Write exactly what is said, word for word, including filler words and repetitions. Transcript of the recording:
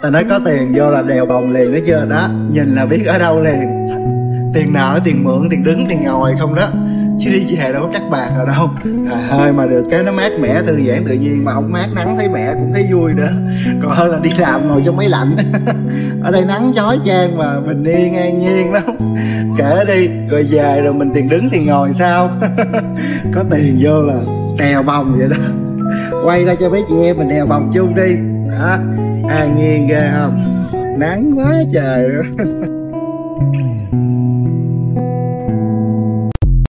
Ta nói có tiền vô là đèo bồng liền, thấy chưa đó, nhìn là biết ở đâu liền. Tiền nợ, tiền mượn, tiền đứng, tiền ngồi không đó, chứ đi về đâu có cắt bạc ở đâu. À, hơi mà được cái nó mát mẻ, thư giãn tự nhiên, mà không mát nắng thấy mẹ cũng thấy vui nữa, còn hơn là đi làm ngồi trong máy lạnh. Ở đây nắng chói chang mà bình yên an nhiên lắm. Kể đi, rồi về rồi mình tiền đứng tiền ngồi sao? Có tiền vô là đèo bồng vậy đó. Quay ra cho mấy chị em mình đèo bồng chung đi đó, an nhiên ghê không, nắng quá trời.